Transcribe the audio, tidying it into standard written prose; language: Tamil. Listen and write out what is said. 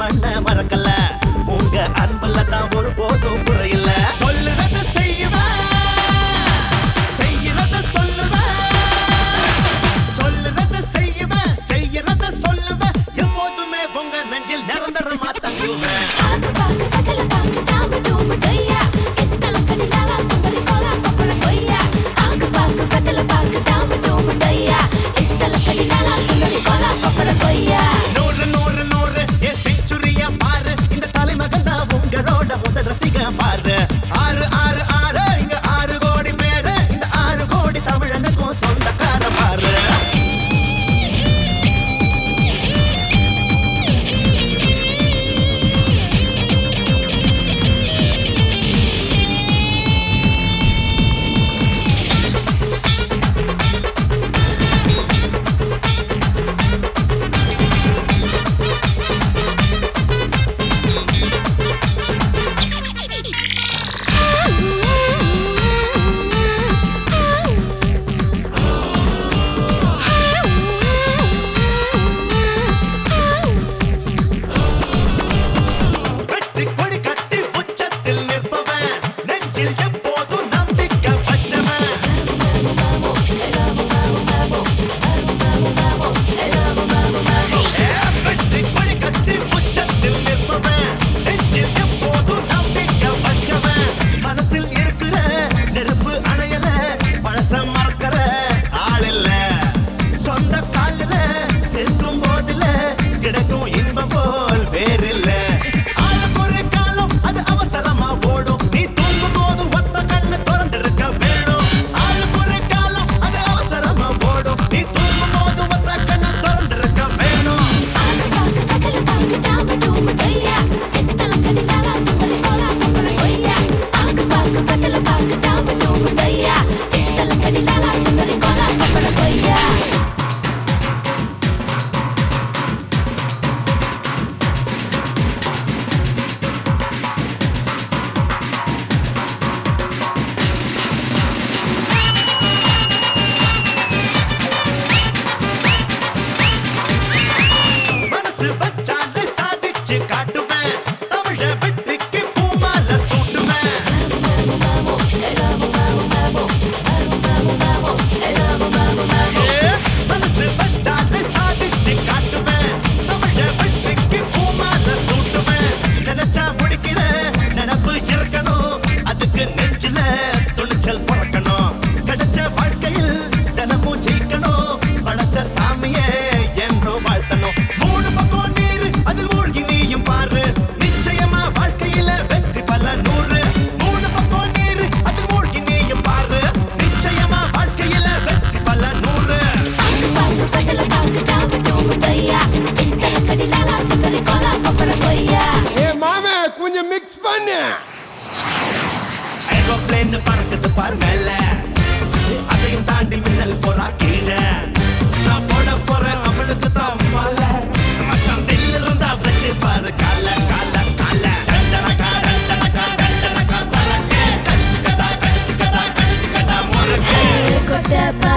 மண்ண மறக்கல உங்க அன்புல தான் ஒரு போதும் குறையில சொல்லுறத செய்வேன் செய்யறத சொல்லுவேன் சொல்லுறத செய்வேன் செய்யறத சொல்லுவேன் எப்போதுமே உங்க நெஞ்சில் நிரந்தரமா தங்குவேன் முதல் ரசிக பாரு 6 6 6 இங்க 6 கோடி பேரு இந்த 6 கோடி தமிழனுக்கும் சொந்தக்கார பாரு காட்டுவேன் தமிழ வெற்றிக்கு பூமால சூட்டுவேன் மனசு வச்சாலே சாதிச்சு காட்டுவேன் தமிழ வெற்றிக்கு பூமால சூட்டுவேன் நினைச்சா முடிக்கிற நினைப்பு இருக்கணும் அதுக்கு நெஞ்சில துணிச்சல் பிறக்கணும் கிடைச்ச வாழ்க்கையில் தினமும் ஜெயிக்கணும் படைச்ச சாமியே என்றும் வாழ்த்தணும் 3 பக்கம் நீர் அதில் மூழ்கி நீயும் பாரு நிச்சயமா வாழ்க்கையில வெற்றி பல 100 3 பக்கம் நீர் அதில் மூழ்கி நீயும் பாரு நிச்சயமா வாழ்க்கையில வெற்றி பல 100 ஏ மாமே கொஞ்சம் மிக்ஸ் பண்ணு ஏரோப்ளேன் பறக்குது பார் மேல அதையும் தாண்டி மின்னல் போறா கீழே நான் போட போறேன் அவளுக்கு தான் மால மச்சான் தில் இருந்தா வச்சு பாரு கால கால கால ரெண்டனக்கா ரெண்டனக்கா ரெண்டனக்கா சரக்கு கடிச்சுக்கடா கடிச்சுக்கடா கடிச்சுக்கடா முறுக்கு